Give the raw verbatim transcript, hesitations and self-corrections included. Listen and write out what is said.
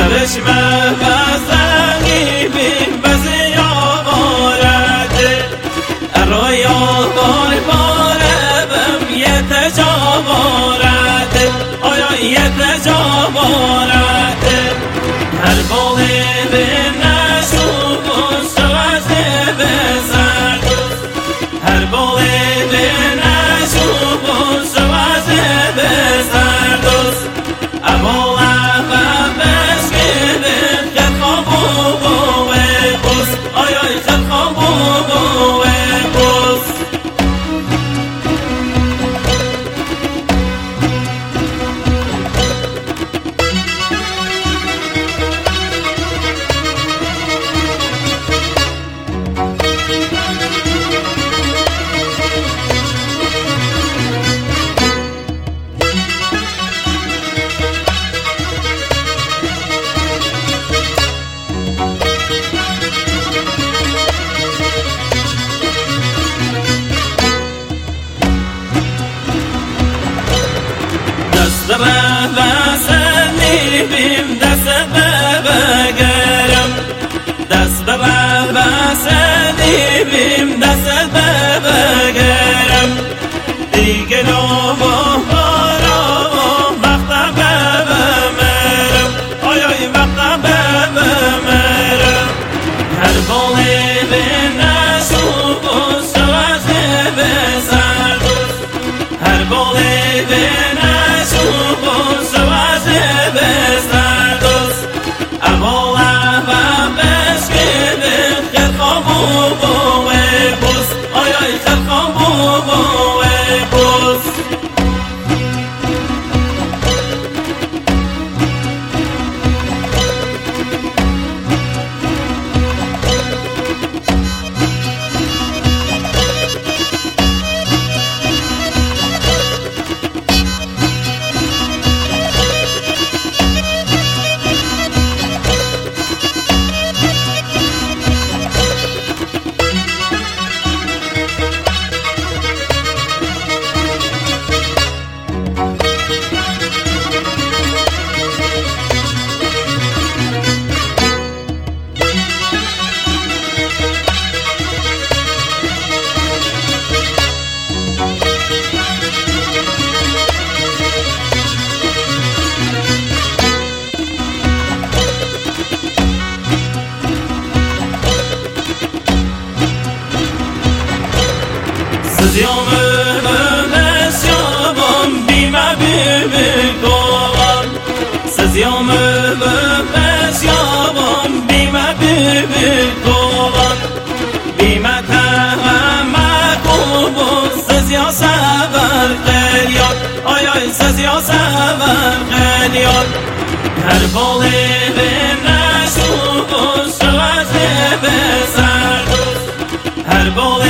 چشمه بزنی بین بزی آوارده روی آوار باره بم یه تجاوارده آیا یه تجاوارده هر باقی به نشو گوشت وزه بزرد هر باقی به نشو گوشت وزه بزرد اما دست بسنی بیم دست بگرم دست بسنی بیم دست بگرم دیگه نامو بارم وقتا ببمرم آیای وقتا ببمرم هر باقی به نشو گوشت وزه بزرد هر باقی به Sızıyorum ömez yabam bime bime kovan Sızıyorum ömez yabam bime bime kovan Bime tehemme kubun Sız ya sever geliyor Ay ay sız ya sever geliyor Her bol evine şu kuş Şöyle bezerdir Her bol